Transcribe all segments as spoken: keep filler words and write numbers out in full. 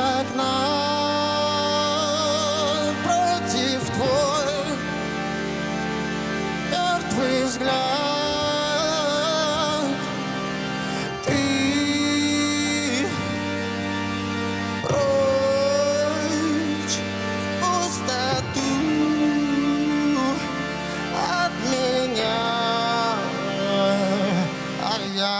окна против твой мертвый взгляд. Ты прочь в пустоту от меня, а я.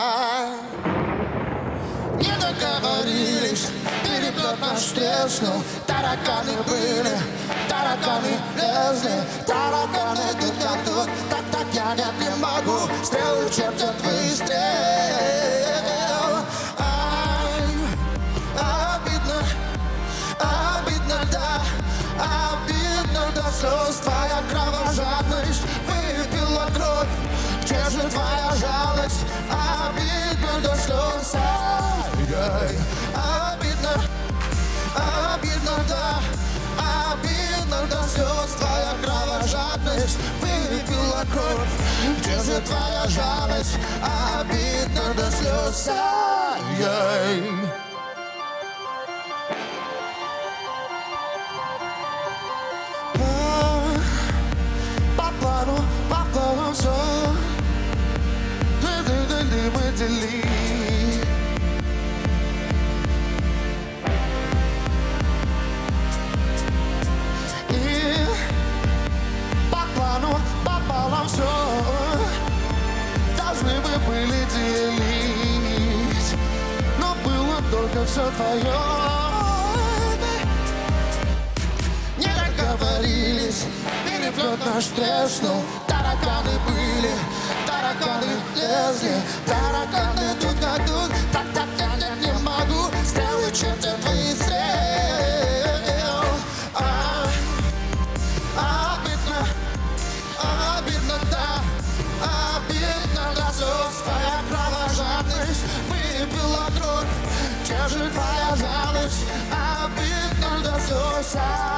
Не договорились, переплет наш треснул. Тараканы были, тараканы лезли, тараканы тут как тут. Так, так я нет, не могу, стрелы чертят выстрел. Ай, обидно, обидно, да, обидно до слез. Твоя кровожадность выпила кровь, где же твоя жалость? Обидно до слез. Ай, обидно, обидно, да, обидно до слез. Твоя кровожадность выпила кровь, где же твоя жалость? Обидно до слез. Ай. По плану, по плану все мы делили. И по плану пополам все должны мы были делить, но было только все твое. Не договорились, переплет наш треснул. Тараканы были, тараканы лезли, тараканы тут как тут. Так, так, я не, не могу, стрелы чертят выстрел. А, обидно, обидно, да, обидно до слез. Твоя кровожадность выпила кровь, где же твоя жалость? Обидно до слез.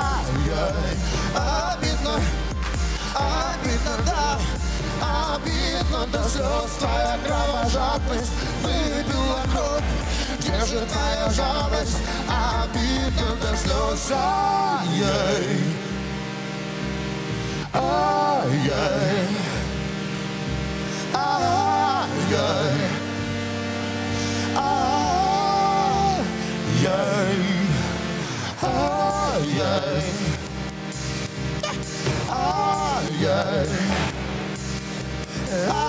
Обидно, обидно, да, обидно до слез. Твоя кровожадность выпила кровь, где же твоя жалость? Обидно до слез. Ай-яй, ай-яй, ай-яй, ай-яй, ай-яй. Ай-яй, ай-яй.